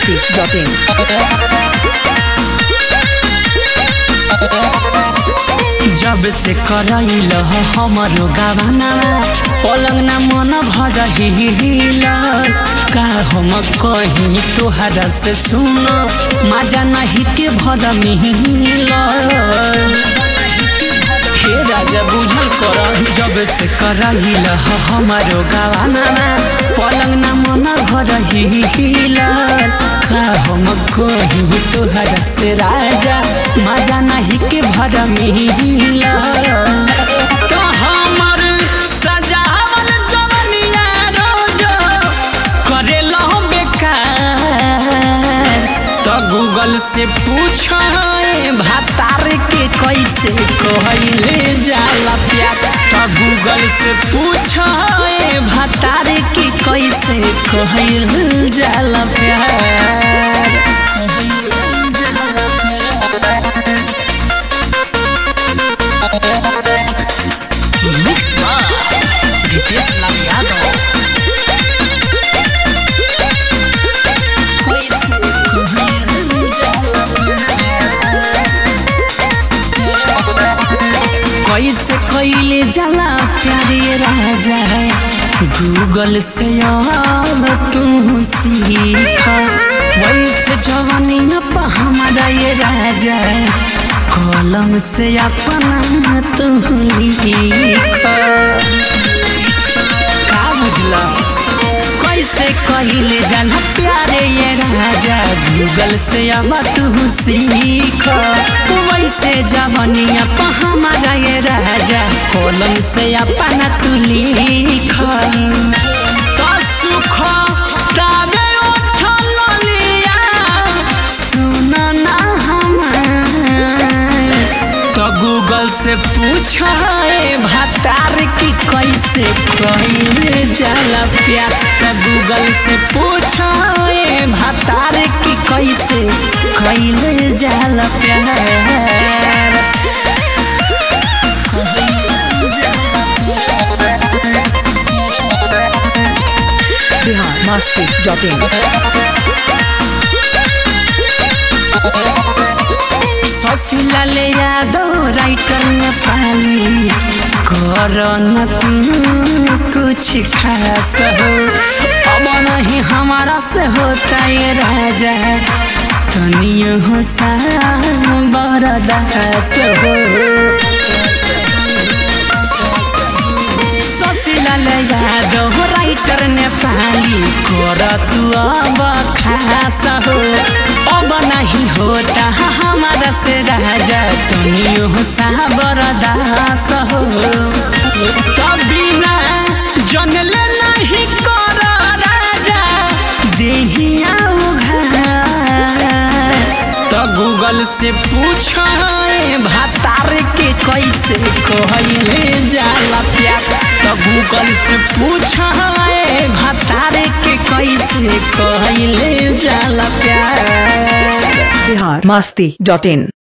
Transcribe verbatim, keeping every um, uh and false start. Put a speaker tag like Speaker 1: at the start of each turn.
Speaker 1: मस्ती dot इन।
Speaker 2: जब से करैल हमरो गावाना पलंग ना मन भरहिल का हम कहीं तोहरा से सुन मजा नहीं के भर मिल हे राजा बुझल कर। जब से करैल हमरो गावाना पलंग ना मन भरहिल का हम कहीं तोहरा से राजा मजा नहीं के भर मिल तो हमर सजावल जवनिया रोज करेला बेकार तो गूगल से पूछ भातार के कैसे कहले जाला प्यार तो गूगल से पूछ भातार के कैसे कहले जाला प्यार। Mix by Ritesh Lal Yadav. कैसे कैले जाला प्यारे राजा गूगल से अब तू सीख वैसे जवानिया पर हमारा ये राजा कलम से अपना तू लिख का बुझला कैसे कहले जाला प्यारे ये राजा गूगल से अब तू सीख वैसे जवनिया पर हमारा ये राजा कलम से अपना तू लिख तो सुख ताबे उठल लिया सुन ना हमार तो गूगल से पूछ भातार की कैसे कहले जाला प्यार तो गूगल से पूछ भातार की कैसे कहले जाला प्यार।
Speaker 1: Bihar Masti dot in.
Speaker 2: Shashilal Yadav writer Nepali कर न तू कुछ खास हो अब नहीं हमारा से होता ये राजा तनियो हो सा बरदास हो। शशिलाल यादव राइटर नेपाली कर तू अब खास हो अब नहीं होता हमारा से राजा तनियो सा बरदास हो बिना जनले नहीं कर राजा देहिया उघार तो गूगल से पूछ भातार के कैसे कहले जाला प्यार तो गूगल से पूछ भातार के कैसे कहले जाला प्यार।
Speaker 1: बिहार मस्ती डॉट इन।